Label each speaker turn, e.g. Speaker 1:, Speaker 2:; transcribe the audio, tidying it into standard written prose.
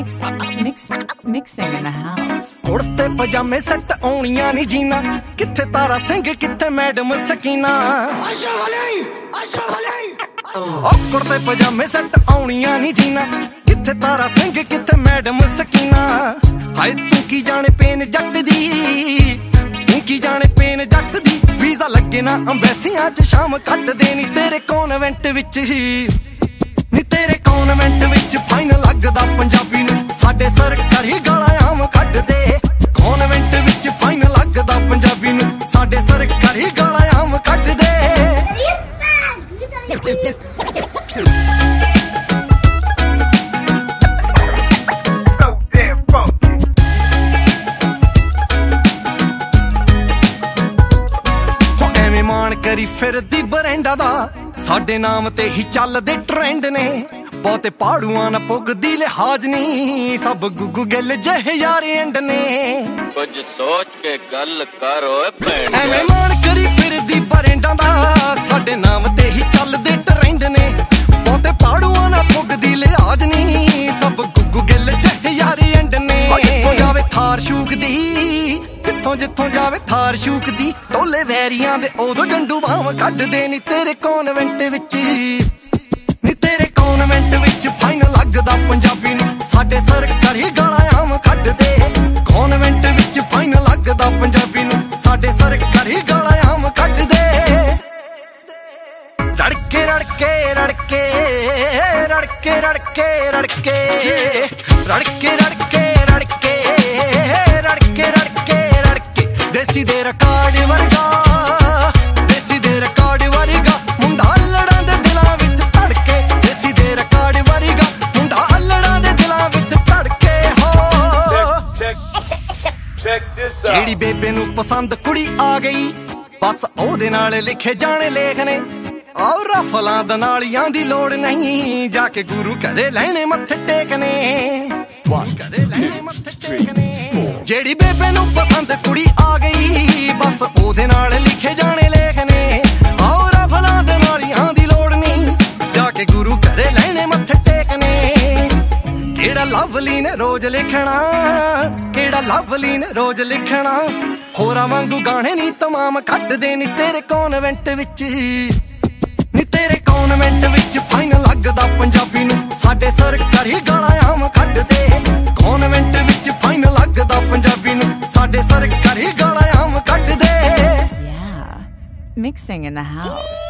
Speaker 1: Mixing in the house.
Speaker 2: कुर्ते पजामे सट आउणियां नी जीना किथे तारा सिंह किथे मैडम सकीना ओ कुर्ते पजामे सट आउणियां नी जीना किथे तारा सिंह किथे मैडम सकीना हाय तू की जाने पेन जट दी तू की जाने पेन जट दी वीजा लगे ना अंबैसियां च शाम कट दे नी तेरे कॉन्वेंट विच ही नी तेरे कॉन्वेंट विच फाइन लगदा पंजाबी नूं साडे सरकारी गालां आम कट दे कॉन्वेंट विच फाइन लगदा पंजाबी नूं साडे सरकारी गालां आम कट दे करी फिरदी बरेंडा दा साडे नाम ते ही चलदे ट्रेंड ने बहुते पहाड़ुआं ना पुगदी लिहाज नहीं सब गुगू गिल जहे यारे एंड ने
Speaker 3: कुछ सोच के गल करो
Speaker 2: एवें मान करी फिरदी बरेंडा दा साडे नाम ते ही चलदे ट्रेंड ने बहुते पहाड़ुआं ना पुगदी लिहाज नहीं सब गुगू गिल जहे यारे एंड ने जिथों जावे थार शूकदी जिथों जावे थार शूकदी टोले वैरियां दे ओदों जंडू बाव कढ दे नी तेरे कॉन्वेंट विच नी तेरे कॉन्वेंट विच फाइन लगदा पंजाबी नूं साडे सरकारी गालां आम कढ दे कॉन्वेंट विच फाइन लगदा पंजाबी नूं साडे सरकारी गालां आम कढ दे रड़के रड़के रड़के रड़के रड़के रड़के रड़के रड़के रड़के रड़के रड़के देसी दे रिकॉर्ड वर्गा देसी दे रिकॉर्ड वर्गा मुंडा लड़ां दे दिलां विच धड़के देसी दे रिकॉर्ड वर्गा मुंडा लड़ां दे दिलां विच धड़के हो जेड़ी बेबे नूं पसंद कुड़ी आ गई बस ओदे नाल लिखे जाने लेख ने और रफलां दा नालियां दी लोड़ नहीं जाके गुरु घरे लैणे मत्थे टेकने घरे लैणे मत्थे टेकने जेड़ी बेबे नूं पसंद कुड़ी आ गई बस ओदे नाल लिखे जाने लेख ने और रफलां दे नालियां दी लोड़ नहीं जाके गुरु घरे लैणे मत्थे टेकने केड़ा लवली ने रोज लिखना केड़ा लवली ने रोज लिखना होरा वांगू गाने नी तमाम कट दे नी तेरे कॉन्वेंट विच नी तेरे कॉन्वेंट विच फाइन लगदा पंजाबी नूं साडे सरकारी गालां आम कट दे कॉन्वेंट विच फाइन लगदा पंजाबी नूं साडे सरकारी गालां आम कट दे
Speaker 1: Mixing in the house.